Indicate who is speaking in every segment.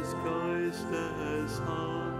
Speaker 1: des Geistes an.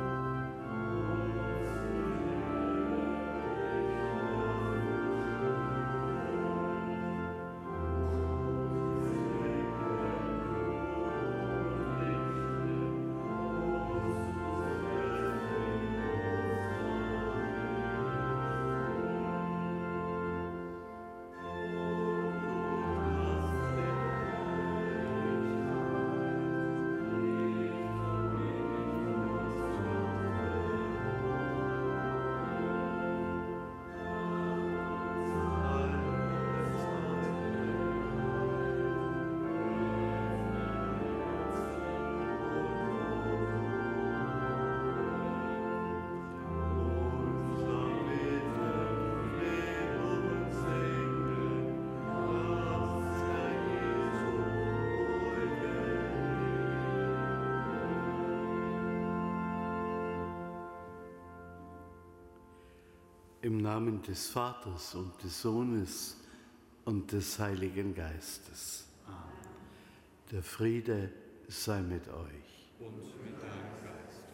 Speaker 1: Im Namen des Vaters und des Sohnes und des Heiligen Geistes. Amen. Der Friede sei mit euch.
Speaker 2: Und mit deinem Geiste.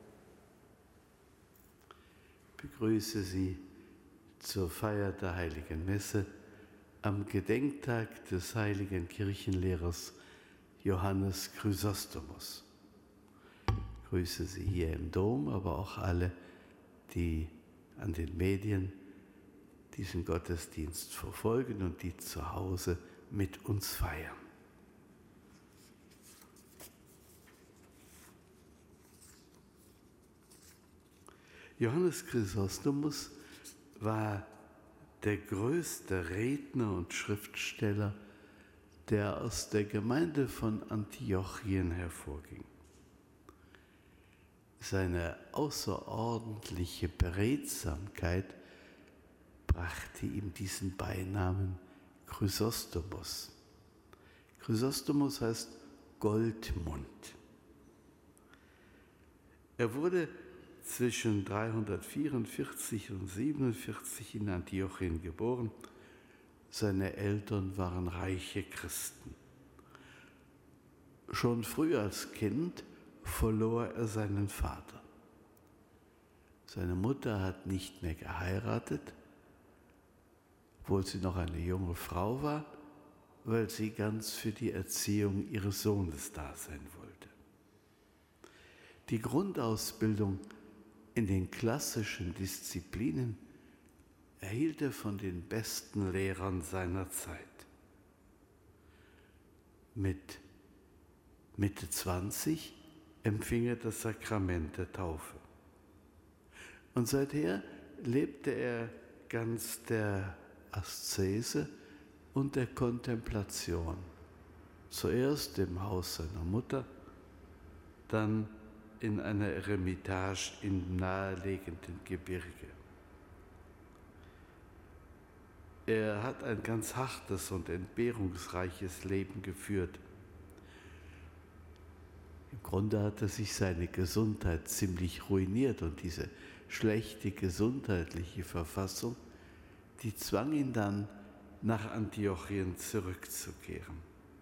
Speaker 1: Ich begrüße Sie zur Feier der Heiligen Messe am Gedenktag des heiligen Kirchenlehrers Johannes Chrysostomus. Ich grüße Sie hier im Dom, aber auch alle, die an den Medien diesen Gottesdienst verfolgen und die zu Hause mit uns feiern. Johannes Chrysostomus war der größte Redner und Schriftsteller, der aus der Gemeinde von Antiochien hervorging. Seine außerordentliche Beredsamkeit brachte ihm diesen Beinamen Chrysostomus. Chrysostomus heißt Goldmund. Er wurde zwischen 344 und 47 in Antiochien geboren. Seine Eltern waren reiche Christen. Schon früh als Kind verlor er seinen Vater. Seine Mutter hat nicht mehr geheiratet, obwohl sie noch eine junge Frau war, weil sie ganz für die Erziehung ihres Sohnes da sein wollte. Die Grundausbildung in den klassischen Disziplinen erhielt er von den besten Lehrern seiner Zeit. Mit Mitte 20 empfing er das Sakrament der Taufe. Und seither lebte er ganz der Aszese und der Kontemplation. Zuerst im Haus seiner Mutter, dann in einer Eremitage im nahelegenden Gebirge. Er hat ein ganz hartes und entbehrungsreiches Leben geführt. Im Grunde hat er sich seine Gesundheit ziemlich ruiniert und diese schlechte gesundheitliche Verfassung, die zwang ihn dann, nach Antiochien zurückzukehren.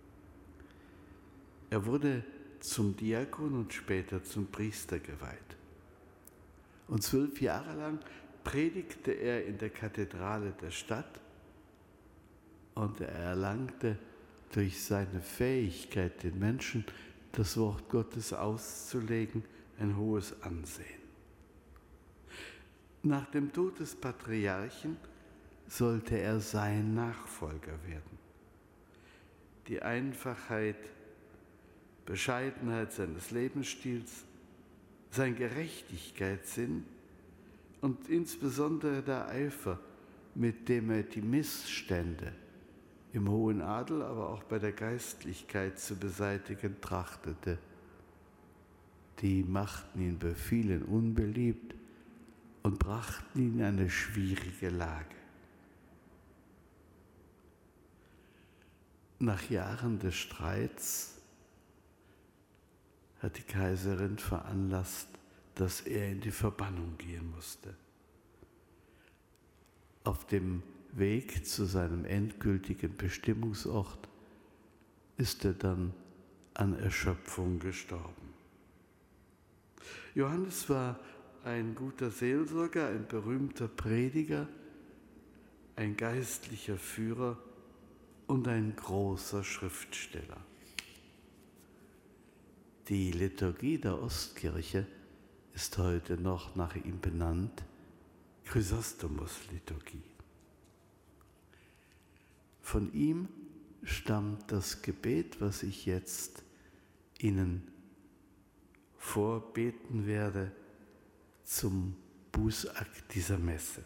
Speaker 1: Er wurde zum Diakon und später zum Priester geweiht. Und 12 Jahre lang predigte er in der Kathedrale der Stadt und er erlangte durch seine Fähigkeit, den Menschen das Wort Gottes auszulegen, ein hohes Ansehen. Nach dem Tod des Patriarchen sollte er sein Nachfolger werden. Die Einfachheit, Bescheidenheit seines Lebensstils, sein Gerechtigkeitssinn und insbesondere der Eifer, mit dem er die Missstände im hohen Adel, aber auch bei der Geistlichkeit zu beseitigen trachtete. Die machten ihn bei vielen unbeliebt und brachten ihn in eine schwierige Lage. Nach Jahren des Streits hat die Kaiserin veranlasst, dass er in die Verbannung gehen musste. Auf dem Weg zu seinem endgültigen Bestimmungsort ist er dann an Erschöpfung gestorben. Johannes war ein guter Seelsorger, ein berühmter Prediger, ein geistlicher Führer und ein großer Schriftsteller. Die Liturgie der Ostkirche ist heute noch nach ihm benannt, Chrysostomos-Liturgie. Von ihm stammt das Gebet, was ich jetzt Ihnen vorbeten werde zum Bußakt dieser Messe.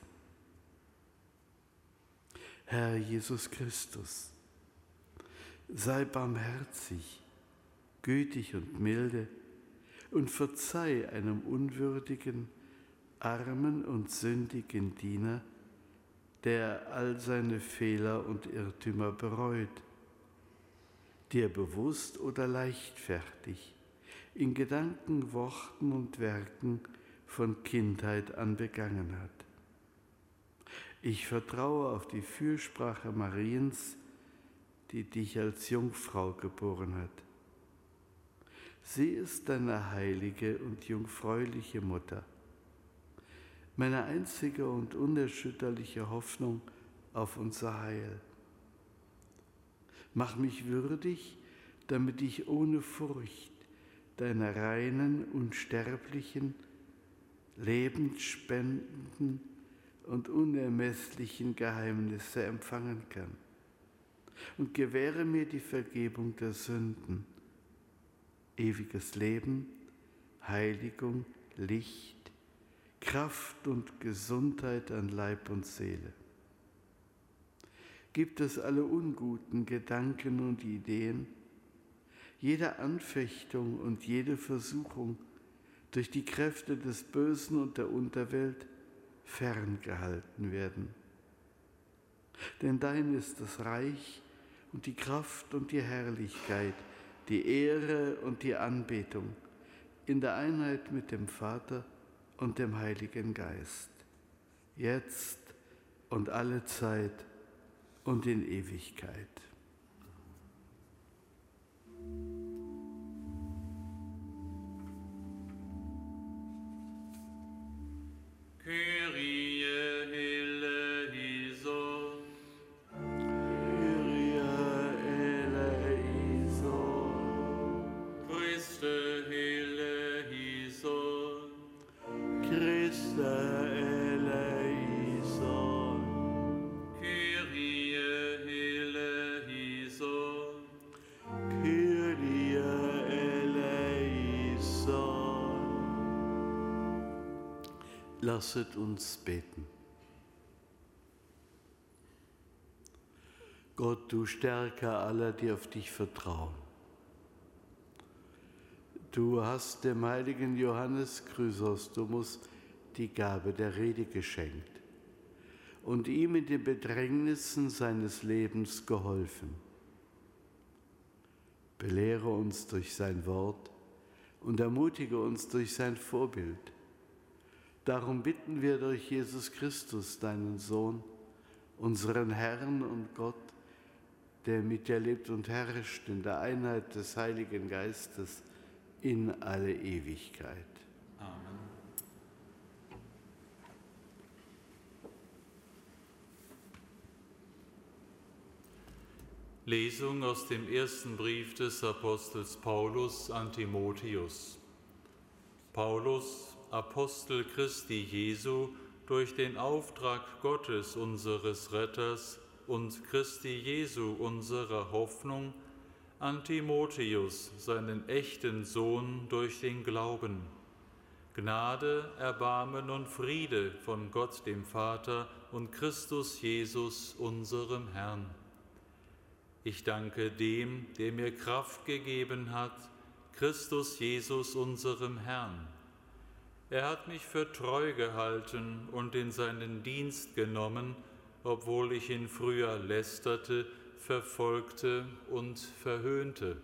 Speaker 1: Herr Jesus Christus, sei barmherzig, gütig und milde und verzeih einem unwürdigen, armen und sündigen Diener, der all seine Fehler und Irrtümer bereut, dir bewusst oder leichtfertig in Gedanken, Worten und Werken von Kindheit an begangen hat. Ich vertraue auf die Fürsprache Mariens, die dich als Jungfrau geboren hat. Sie ist deine heilige und jungfräuliche Mutter, meine einzige und unerschütterliche Hoffnung auf unser Heil. Mach mich würdig, damit ich ohne Furcht deine reinen, unsterblichen, lebensspendenden und unermesslichen Geheimnisse empfangen kann. Und gewähre mir die Vergebung der Sünden, ewiges Leben, Heiligung, Licht, Kraft und Gesundheit an Leib und Seele. Gib, dass alle unguten Gedanken und Ideen, jede Anfechtung und jede Versuchung durch die Kräfte des Bösen und der Unterwelt ferngehalten werden. Denn dein ist das Reich und die Kraft und die Herrlichkeit, die Ehre und die Anbetung in der Einheit mit dem Vater und dem Heiligen Geist, jetzt und alle Zeit und in Ewigkeit.
Speaker 2: Kyrie eleison.
Speaker 1: Kyrie eleison.
Speaker 2: Christe eleison.
Speaker 1: Christe eleison.
Speaker 2: Kyrie eleison.
Speaker 1: Kyrie eleison. Lasset uns beten. Gott, du Stärker aller, die auf dich vertrauen. Du hast dem heiligen Johannes Chrysostomos die Gabe der Rede geschenkt und ihm in den Bedrängnissen seines Lebens geholfen. Belehre uns durch sein Wort und ermutige uns durch sein Vorbild. Darum bitten wir durch Jesus Christus, deinen Sohn, unseren Herrn und Gott, der mit dir lebt und herrscht in der Einheit des Heiligen Geistes in alle Ewigkeit.
Speaker 2: Amen. Lesung aus dem ersten Brief des Apostels Paulus an Timotheus. Paulus, Apostel Christi Jesu, durch den Auftrag Gottes, unseres Retters, und Christi Jesu, unserer Hoffnung, an Timotheus, seinen echten Sohn durch den Glauben. Gnade, Erbarmen und Friede von Gott dem Vater und Christus Jesus, unserem Herrn. Ich danke dem, der mir Kraft gegeben hat, Christus Jesus, unserem Herrn. Er hat mich für treu gehalten und in seinen Dienst genommen, obwohl ich ihn früher lästerte, verfolgte und verhöhnte.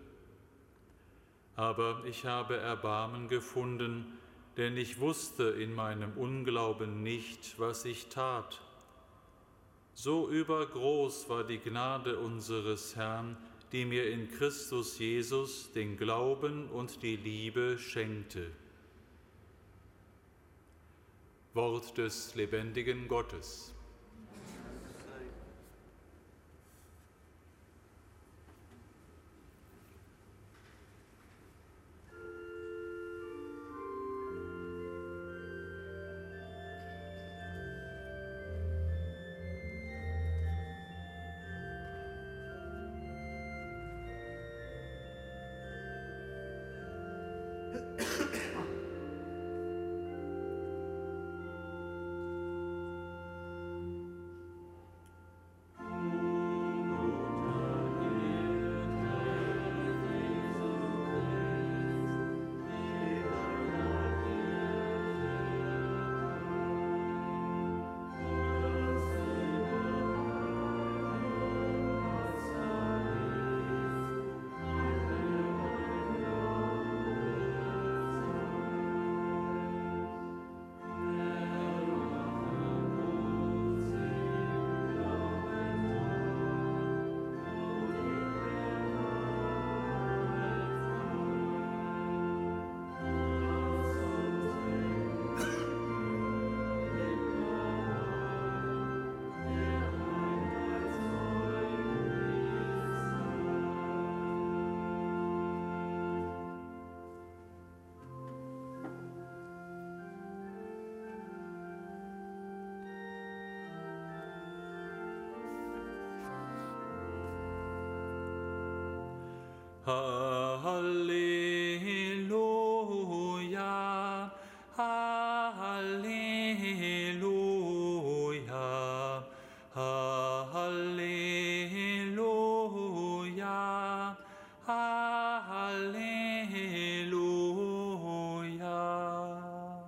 Speaker 2: Aber ich habe Erbarmen gefunden, denn ich wusste in meinem Unglauben nicht, was ich tat. So übergroß war die Gnade unseres Herrn, die mir in Christus Jesus den Glauben und die Liebe schenkte. Wort des lebendigen Gottes. Halleluja, Halleluja, Halleluja, Halleluja.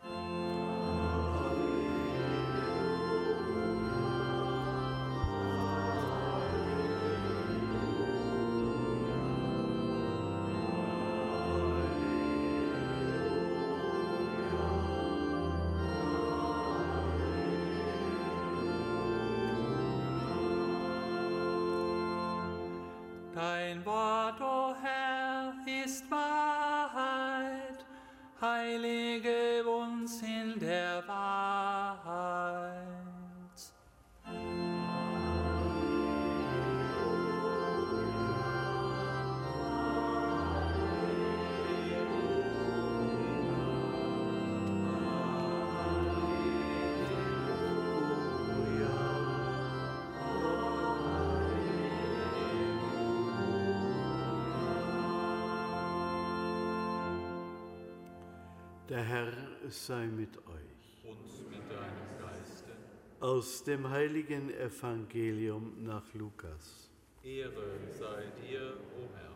Speaker 2: Dein Wort, o Herr, ist Wahrheit, heilige uns in der Wahrheit.
Speaker 1: Der Herr sei mit euch.
Speaker 2: Und mit deinem Geiste.
Speaker 1: Aus dem heiligen Evangelium nach Lukas.
Speaker 2: Ehre sei dir, o Herr.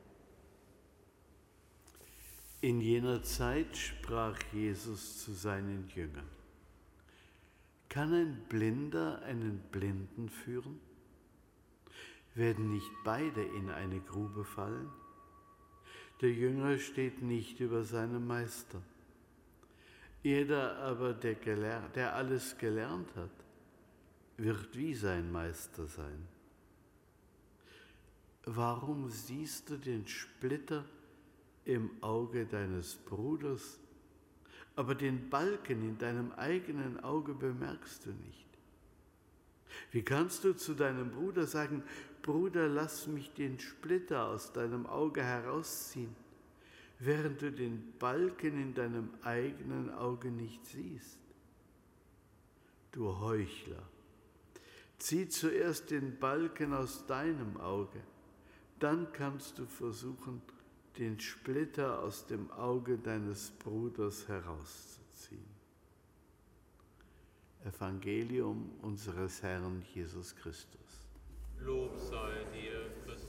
Speaker 1: In jener Zeit sprach Jesus zu seinen Jüngern: Kann ein Blinder einen Blinden führen? Werden nicht beide in eine Grube fallen? Der Jünger steht nicht über seinem Meister. Jeder aber, der alles gelernt hat, wird wie sein Meister sein. Warum siehst du den Splitter im Auge deines Bruders, aber den Balken in deinem eigenen Auge bemerkst du nicht? Wie kannst du zu deinem Bruder sagen: Bruder, lass mich den Splitter aus deinem Auge herausziehen, während du den Balken in deinem eigenen Auge nicht siehst? Du Heuchler, zieh zuerst den Balken aus deinem Auge, dann kannst du versuchen, den Splitter aus dem Auge deines Bruders herauszuziehen. Evangelium unseres Herrn Jesus Christus.
Speaker 2: Lob sei dir, Christus.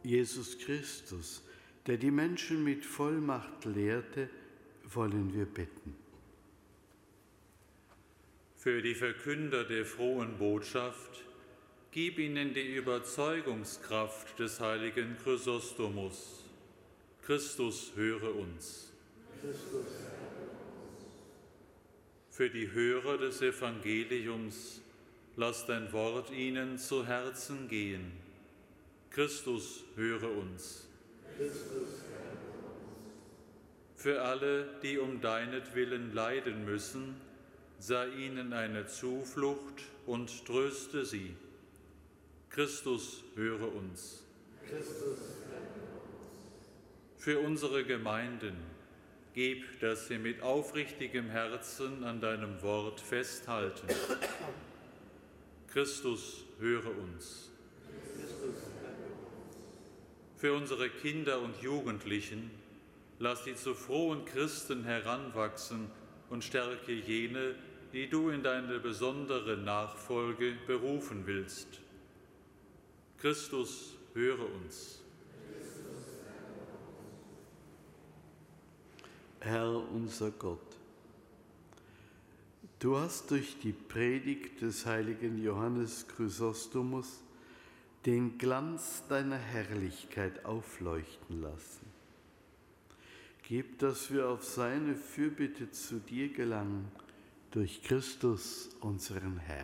Speaker 1: Jesus Christus, der die Menschen mit Vollmacht lehrte, wollen wir bitten.
Speaker 2: Für die Verkünder der frohen Botschaft, gib ihnen die Überzeugungskraft des heiligen Chrysostomus. Christus, höre uns. Für die Hörer des Evangeliums, lass dein Wort ihnen zu Herzen gehen. Christus, höre uns. Für alle, die um deinetwillen leiden müssen, sei ihnen eine Zuflucht und tröste sie. Christus, höre uns. Für unsere Gemeinden, gib, dass sie mit aufrichtigem Herzen an deinem Wort festhalten. Christus, höre uns. Für unsere Kinder und Jugendlichen, lass sie zu frohen Christen heranwachsen und stärke jene, die du in deine besondere Nachfolge berufen willst. Christus, höre uns.
Speaker 1: Herr unser Gott, du hast durch die Predigt des heiligen Johannes Chrysostomus den Glanz deiner Herrlichkeit aufleuchten lassen. Gib, dass wir auf seine Fürbitte zu dir gelangen, durch Christus, unseren Herrn.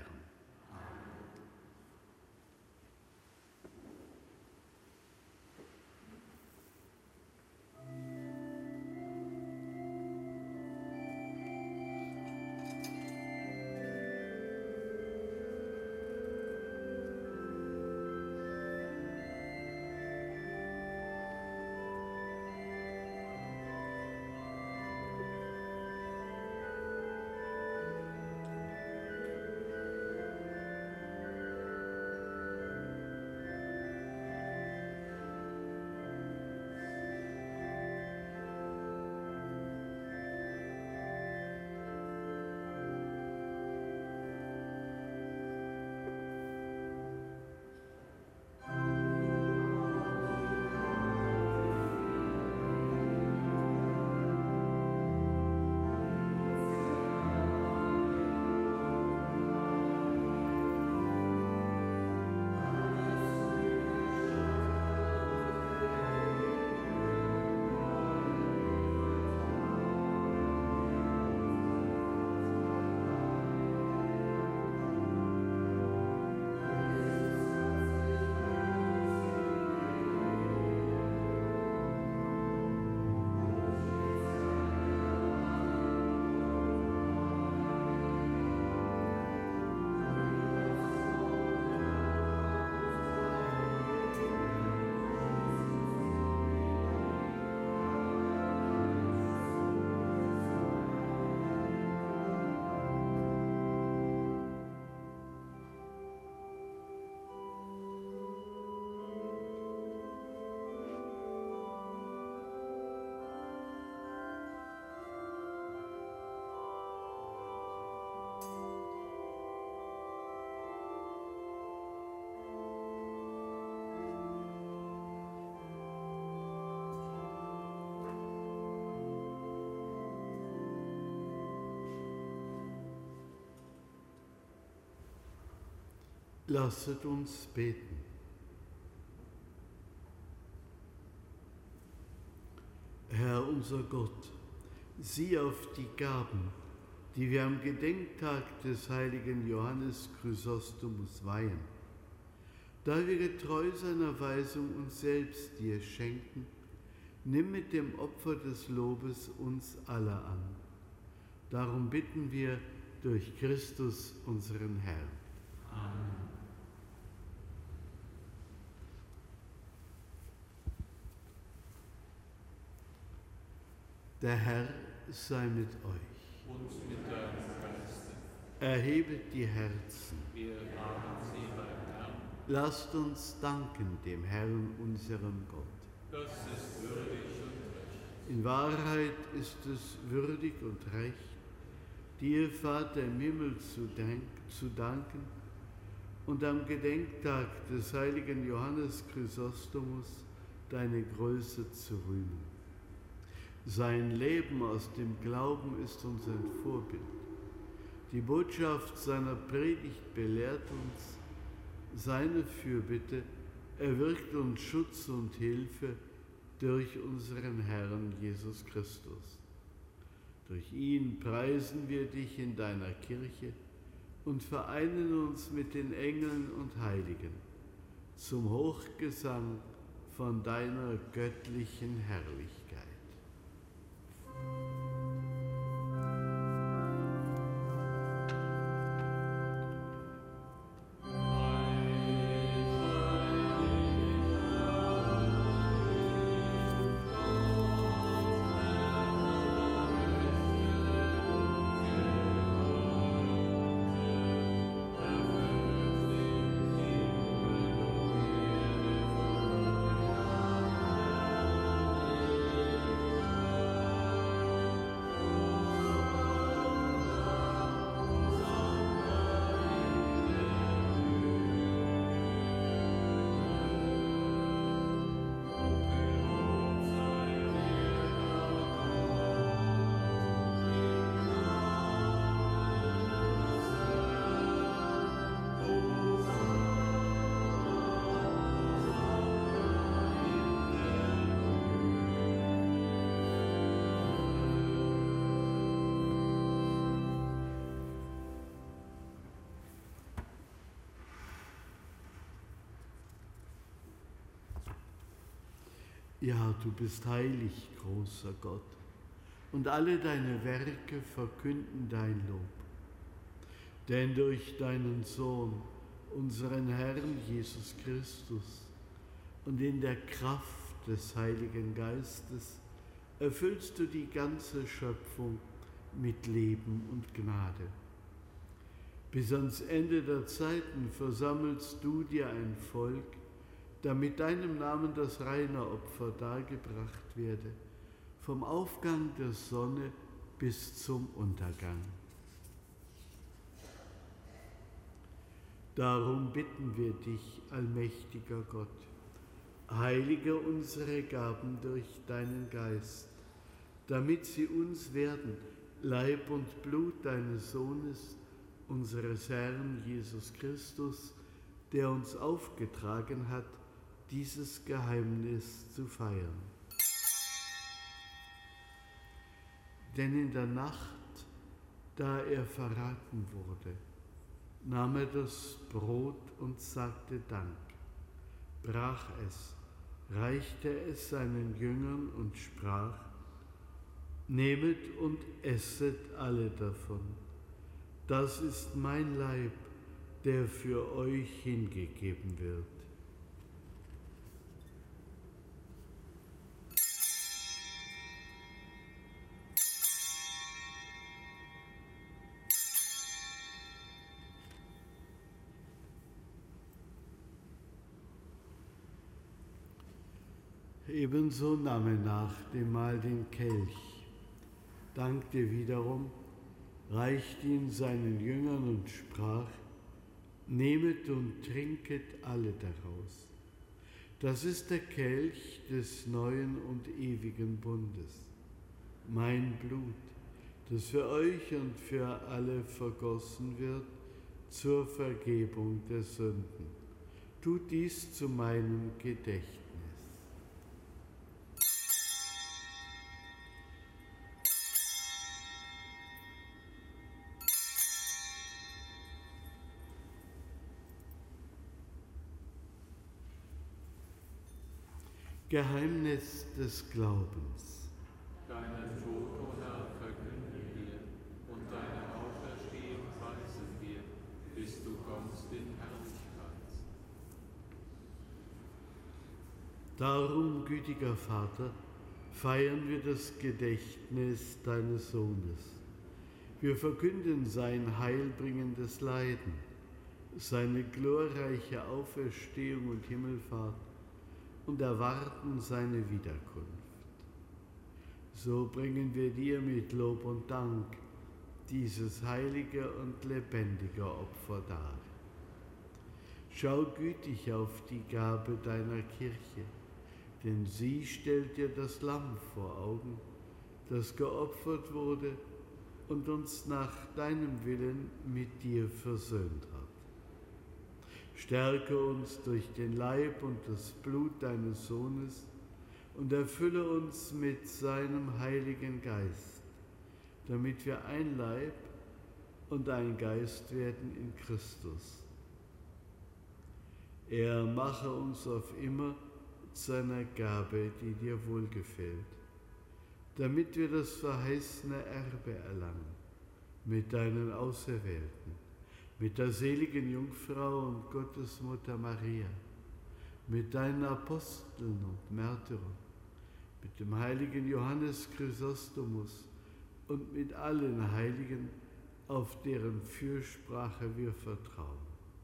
Speaker 1: Lasset uns beten. Herr unser Gott, sieh auf die Gaben, die wir am Gedenktag des heiligen Johannes Chrysostomus weihen. Da wir getreu seiner Weisung uns selbst dir schenken, nimm mit dem Opfer des Lobes uns alle an. Darum bitten wir durch Christus, unseren Herrn. Amen. Der Herr sei mit euch.
Speaker 2: Und mit deinem Geiste.
Speaker 1: Erhebet die Herzen.
Speaker 2: Wir haben sie beim Herrn.
Speaker 1: Lasst uns danken dem Herrn, unserem Gott.
Speaker 2: Das ist würdig und recht.
Speaker 1: In Wahrheit ist es würdig und recht, dir, Vater im Himmel, zu danken und am Gedenktag des heiligen Johannes Chrysostomus deine Größe zu rühmen. Sein Leben aus dem Glauben ist uns ein Vorbild. Die Botschaft seiner Predigt belehrt uns, seine Fürbitte erwirkt uns Schutz und Hilfe durch unseren Herrn Jesus Christus. Durch ihn preisen wir dich in deiner Kirche und vereinen uns mit den Engeln und Heiligen zum Hochgesang von deiner göttlichen Herrlichkeit. Ja, du bist heilig, großer Gott, und alle deine Werke verkünden dein Lob. Denn durch deinen Sohn, unseren Herrn Jesus Christus, und in der Kraft des Heiligen Geistes erfüllst du die ganze Schöpfung mit Leben und Gnade. Bis ans Ende der Zeiten versammelst du dir ein Volk, damit deinem Namen das reine Opfer dargebracht werde, vom Aufgang der Sonne bis zum Untergang. Darum bitten wir dich, allmächtiger Gott, heilige unsere Gaben durch deinen Geist, damit sie uns werden, Leib und Blut deines Sohnes, unseres Herrn Jesus Christus, der uns aufgetragen hat, dieses Geheimnis zu feiern. Denn in der Nacht, da er verraten wurde, nahm er das Brot und sagte Dank, brach es, reichte es seinen Jüngern und sprach: Nehmet und esset alle davon. Das ist mein Leib, der für euch hingegeben wird. Ebenso nahm er nach dem Mahl den Kelch, dankte wiederum, reichte ihn seinen Jüngern und sprach: Nehmet und trinket alle daraus. Das ist der Kelch des neuen und ewigen Bundes, mein Blut, das für euch und für alle vergossen wird zur Vergebung der Sünden. Tut dies zu meinem Gedächtnis. Geheimnis des Glaubens.
Speaker 2: Deinen Tod, o Herr, verkünden wir, und deine Auferstehung preisen wir, bis du kommst in Herrlichkeit.
Speaker 1: Darum, gütiger Vater, feiern wir das Gedächtnis deines Sohnes. Wir verkünden sein heilbringendes Leiden, seine glorreiche Auferstehung und Himmelfahrt und erwarten seine Wiederkunft. So bringen wir dir mit Lob und Dank dieses heilige und lebendige Opfer dar. Schau gütig auf die Gabe deiner Kirche, Denn sie stellt dir das Lamm vor Augen, das geopfert wurde und uns nach deinem Willen mit dir versöhnt hat. Stärke uns durch den Leib und das Blut deines Sohnes und erfülle uns mit seinem Heiligen Geist, damit wir ein Leib und ein Geist werden in Christus. Er mache uns auf immer zu einer Gabe, die dir wohlgefällt, damit wir das verheißene Erbe erlangen, mit deinen Auserwählten, mit der seligen Jungfrau und Gottesmutter Maria, mit deinen Aposteln und Märtyrern, mit dem heiligen Johannes Chrysostomus und mit allen Heiligen, auf deren Fürsprache wir vertrauen.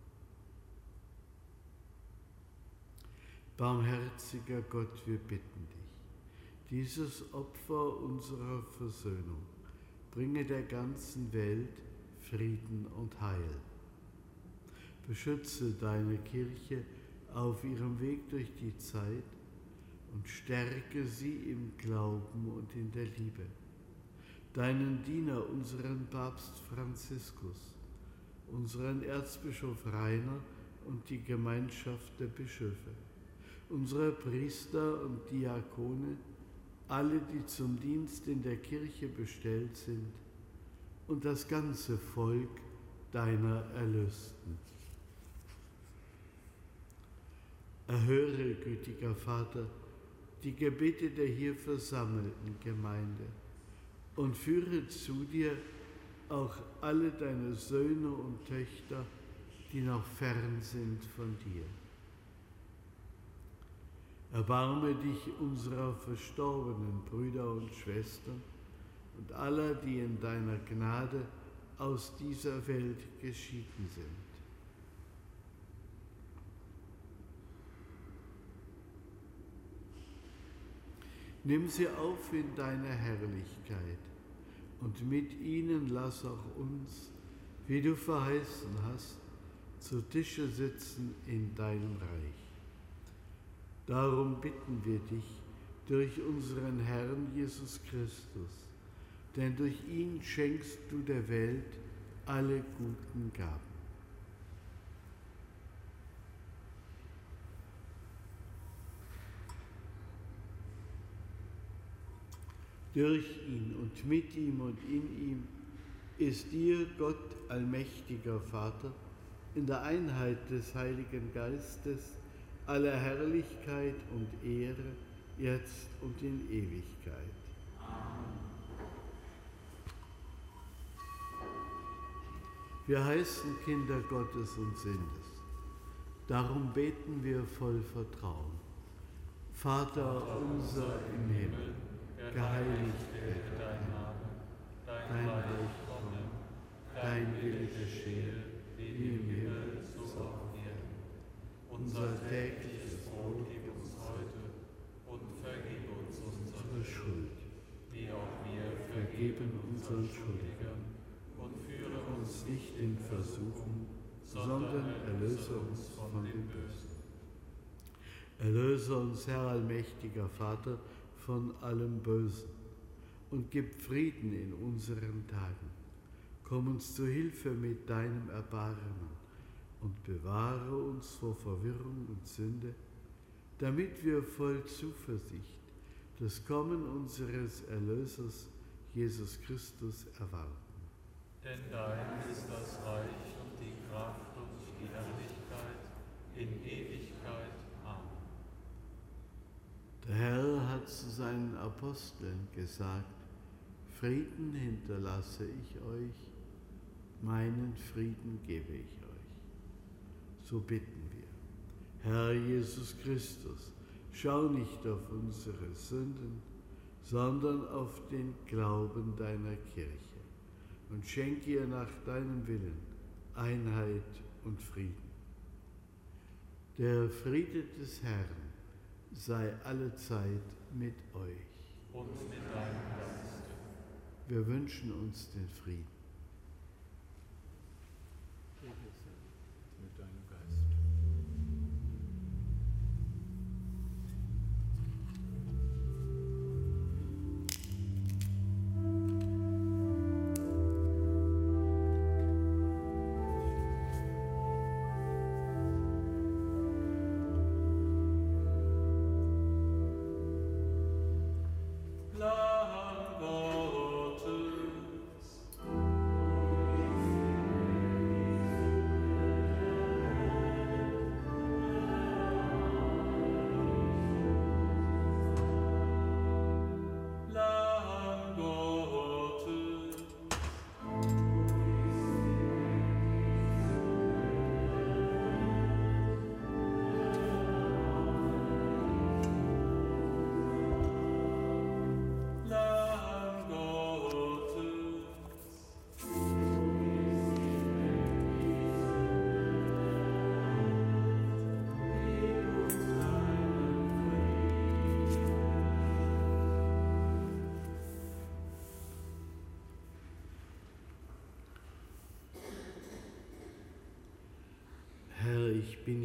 Speaker 1: Barmherziger Gott, wir bitten dich, dieses Opfer unserer Versöhnung bringe der ganzen Welt Frieden und Heil. Beschütze deine Kirche auf ihrem Weg durch die Zeit und stärke sie im Glauben und in der Liebe. Deinen Diener, unseren Papst Franziskus, unseren Erzbischof Rainer und die Gemeinschaft der Bischöfe, unsere Priester und Diakone, alle, die zum Dienst in der Kirche bestellt sind, und das ganze Volk deiner Erlösten. Erhöre, gütiger Vater, die Gebete der hier versammelten Gemeinde und führe zu dir auch alle deine Söhne und Töchter, die noch fern sind von dir. Erbarme dich unserer verstorbenen Brüder und Schwestern und aller, die in deiner Gnade aus dieser Welt geschieden sind. Nimm sie auf in deine Herrlichkeit und mit ihnen lass auch uns, wie du verheißen hast, zu Tische sitzen in deinem Reich. Darum bitten wir dich durch unseren Herrn Jesus Christus, denn durch ihn schenkst du der Welt alle guten Gaben. Durch ihn und mit ihm und in ihm ist dir, Gott, allmächtiger Vater, in der Einheit des Heiligen Geistes, aller Herrlichkeit und Ehre, jetzt und in Ewigkeit. Amen. Wir heißen Kinder Gottes und sind es. Darum beten wir voll Vertrauen. Vater unser im Himmel, geheiligt werde dein Name, dein Reich komme, dein Wille geschehe, wie im Himmel, so auf Erden. Unser tägliches Brot gib uns heute und vergib uns unsere Schuld, wie auch wir vergeben unseren Schuldigern. Und führe uns nicht in Versuchung, sondern erlöse uns von dem Bösen. Erlöse uns, Herr allmächtiger Vater, von allem Bösen und gib Frieden in unseren Tagen. Komm uns zu Hilfe mit deinem Erbarmen und bewahre uns vor Verwirrung und Sünde, damit wir voll Zuversicht das Kommen unseres Erlösers Jesus Christus erwarten.
Speaker 2: Denn dein ist das Reich und die Kraft und die Herrlichkeit in Ewigkeit. Amen.
Speaker 1: Der Herr hat zu seinen Aposteln gesagt: Frieden hinterlasse ich euch, meinen Frieden gebe ich euch. So bitten wir. Herr Jesus Christus, schau nicht auf unsere Sünden, sondern auf den Glauben deiner Kirche und schenke ihr nach deinem Willen Einheit und Frieden. Der Friede des Herrn sei allezeit mit euch.
Speaker 2: Und mit deinem Geist.
Speaker 1: Wir wünschen uns den Frieden.
Speaker 2: Mit deinem Geist.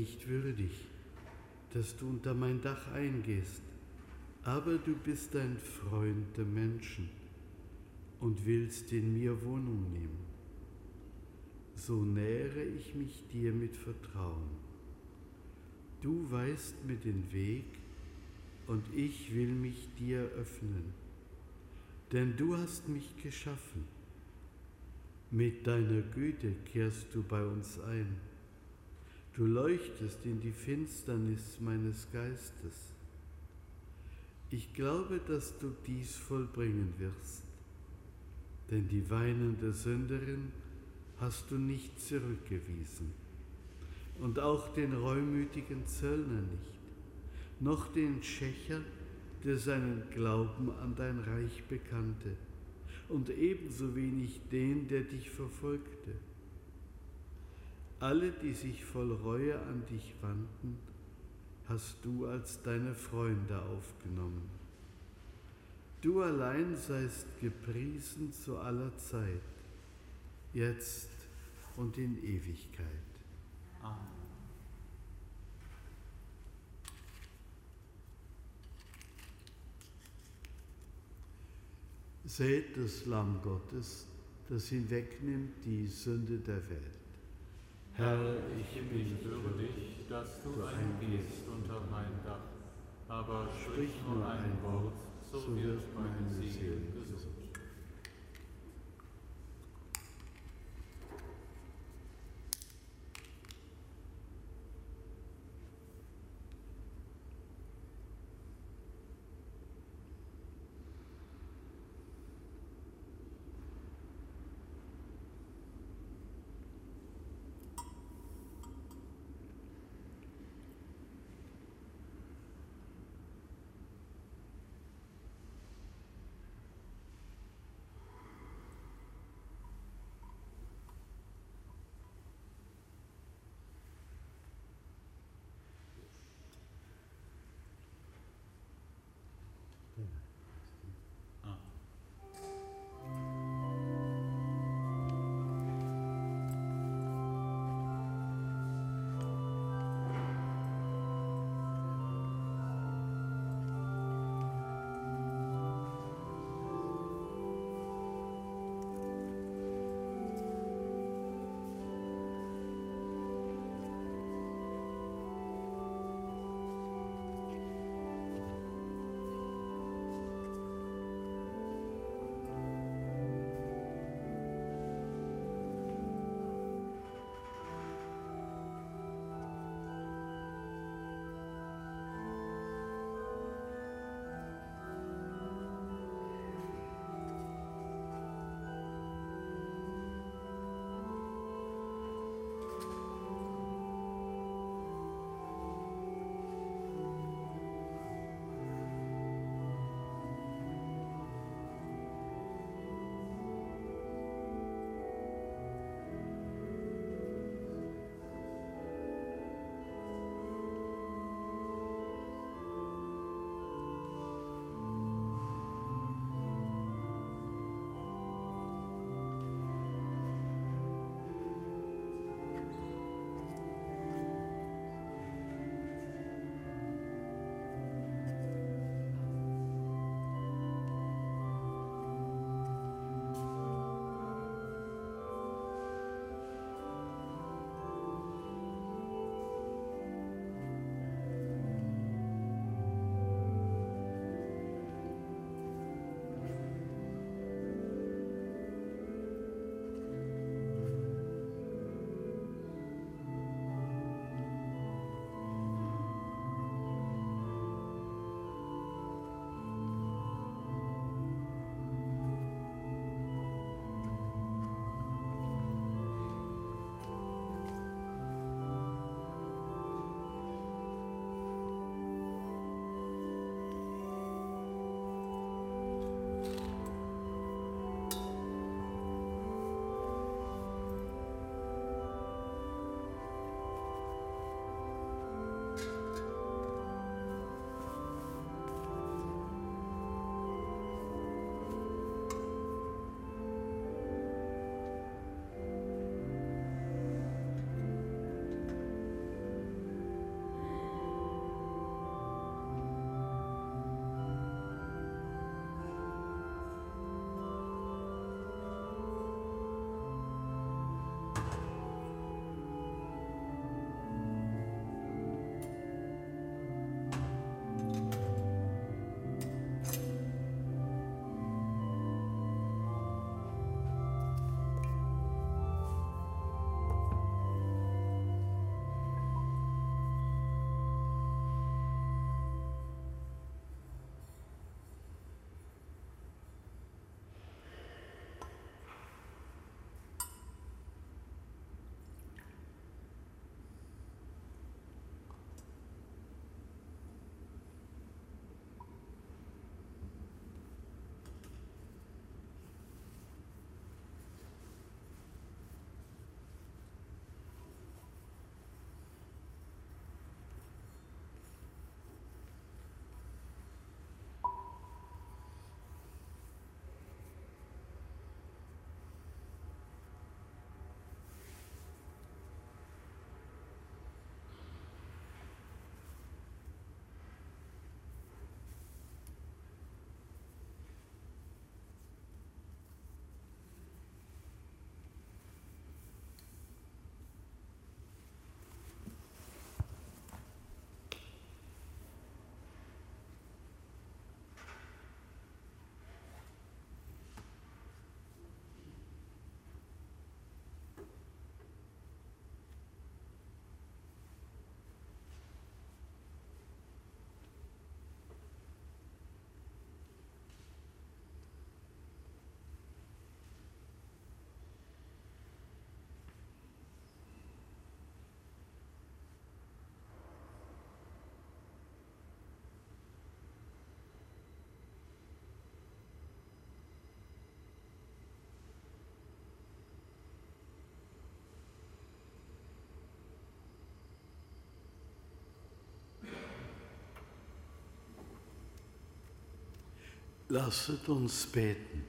Speaker 3: nicht würdig, dass du unter mein Dach eingehst, aber du bist ein Freund der Menschen und willst in mir Wohnung nehmen. So nähere ich mich dir mit Vertrauen. Du weist mir den Weg und ich will mich dir öffnen, denn du hast mich geschaffen. Mit deiner Güte kehrst du bei uns ein. Du leuchtest in die Finsternis meines Geistes. Ich glaube, dass du dies vollbringen wirst, denn die weinende Sünderin hast du nicht zurückgewiesen und auch den reumütigen Zöllner nicht, noch den Schächer, der seinen Glauben an dein Reich bekannte, und ebenso wenig den, der dich verfolgte. Alle, die sich voll Reue an dich wandten, hast du als deine Freunde aufgenommen. Du allein seist gepriesen zu aller Zeit, jetzt und in Ewigkeit.
Speaker 2: Amen.
Speaker 3: Seht das Lamm Gottes, das hinwegnimmt die Sünde der Welt.
Speaker 2: Herr, ich bin nicht würdig, dass du eingehst unter mein Dach, aber sprich nur ein Wort, so wird meine Seele gesund.
Speaker 1: Lasset uns beten.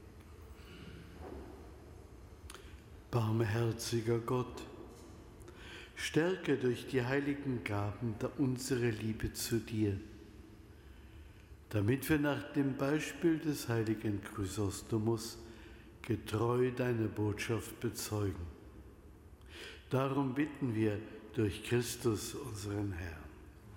Speaker 1: Barmherziger Gott, stärke durch die heiligen Gaben unsere Liebe zu dir, damit wir nach dem Beispiel des heiligen Chrysostomus getreu deine Botschaft bezeugen. Darum bitten wir durch Christus, unseren Herrn.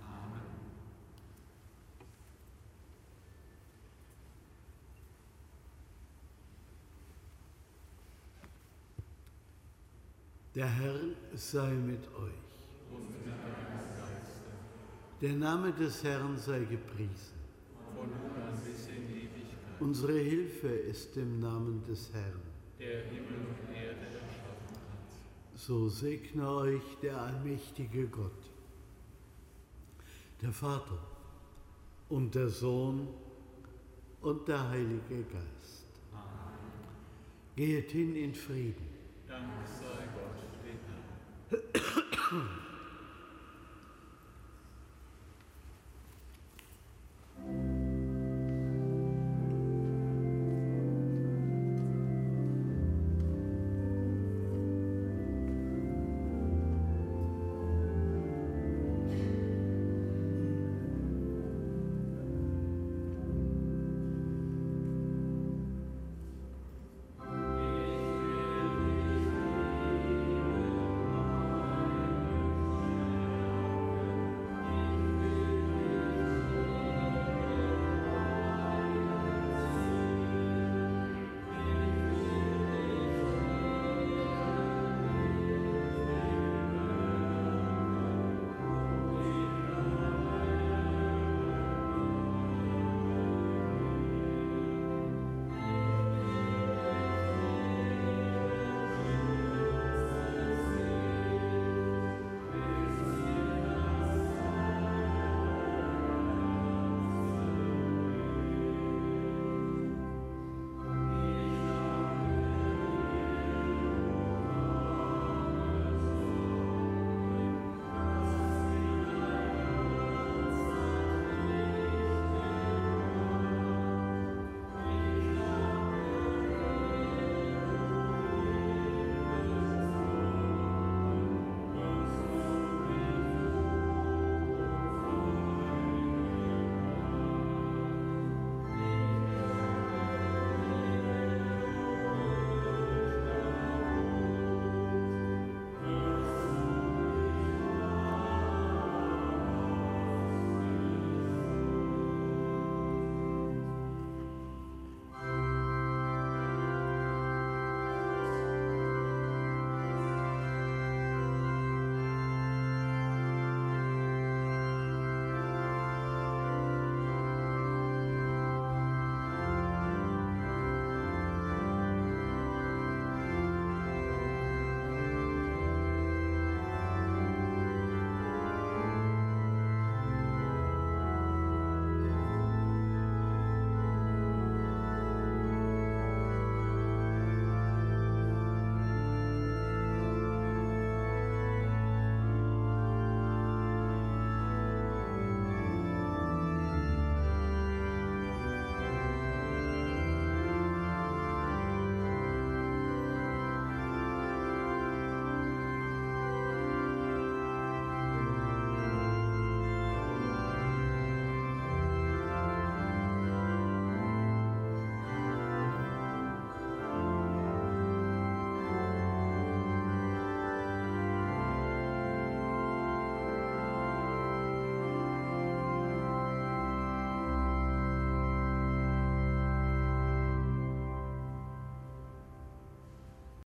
Speaker 3: Der Herr sei mit euch.
Speaker 2: Und mit deinem Geiste.
Speaker 3: Der Name des Herrn sei gepriesen.
Speaker 2: Von nun an bis in Ewigkeit.
Speaker 3: Unsere Hilfe ist im Namen des Herrn.
Speaker 2: Der Himmel und Erde erschaffen hat.
Speaker 3: So segne euch der allmächtige Gott, der Vater und der Sohn und der Heilige Geist.
Speaker 2: Amen.
Speaker 3: Geht hin in Frieden.
Speaker 2: Dank sei Gott, dem Herrn.